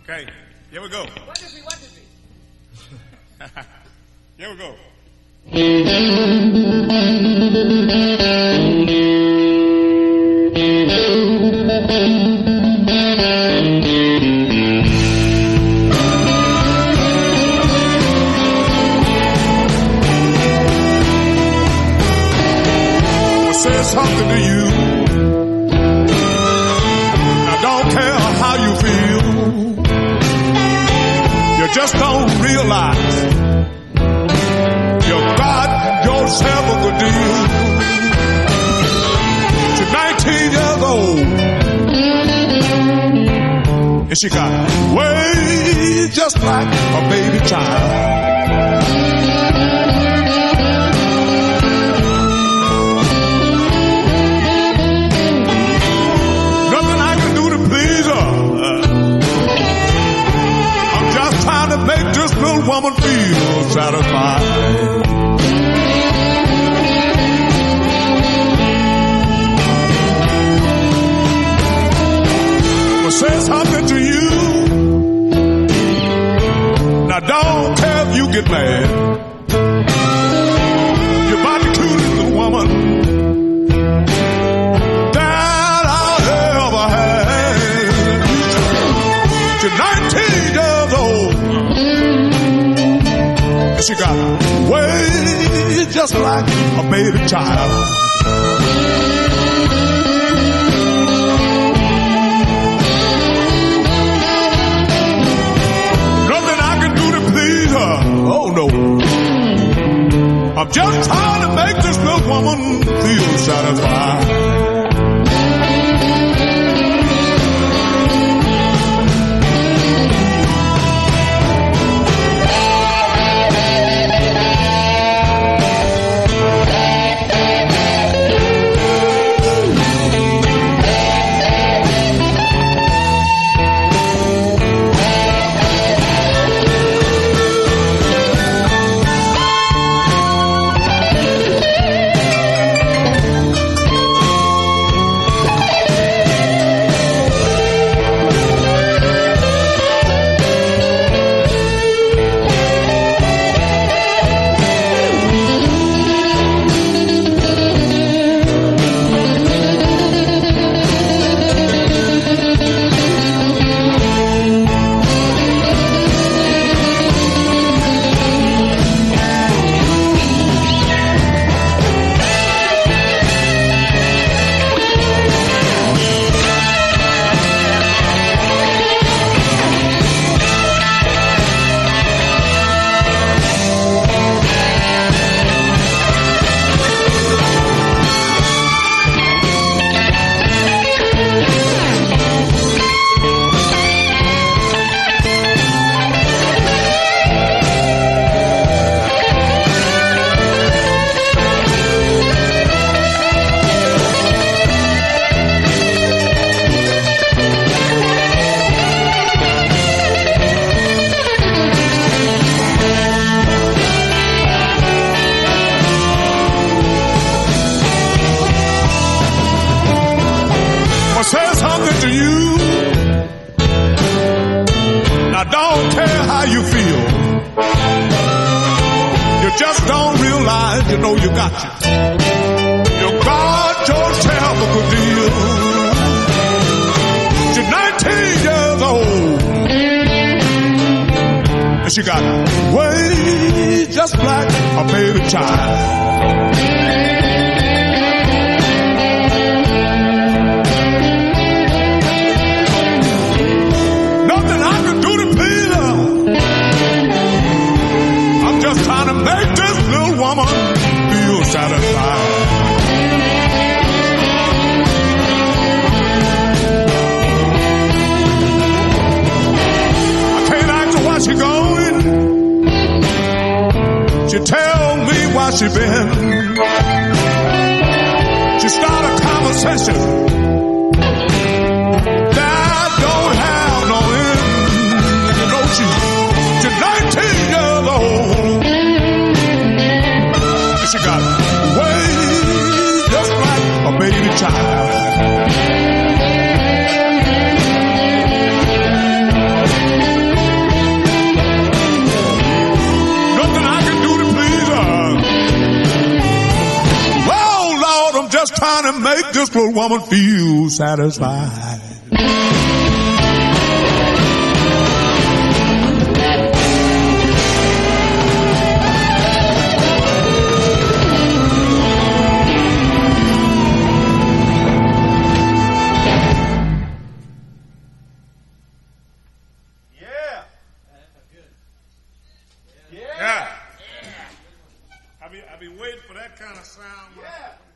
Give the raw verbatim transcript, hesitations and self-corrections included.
Okay, here we go. What is he? What is he? Here we go. I'll say something to you. I don't care how you feel. You just don't realize you got yourself a good deal. She's nineteen years old, and she got ways just like a baby child. Nothing I can do to please her. I'm just trying to make this little woman feel satisfied. Say something to you. Now don't care if you get mad. You're about the cutest little woman that I ever had. She's nineteen years old, and she got ways just like a baby child. Oh no, I'm just trying to make this little woman feel satisfied. She got ways just like a baby child. Nothing I can do to please her. I'm just trying to make this little woman feel satisfied. I can't ask her where she going. She tell me why she been. She start a conversation that don't have no end. You know she, she's nineteen years old. She got ways just like a baby child. I'm just trying to make this little woman feel satisfied. Yeah. I be I be waiting for that kind of sound. Yeah.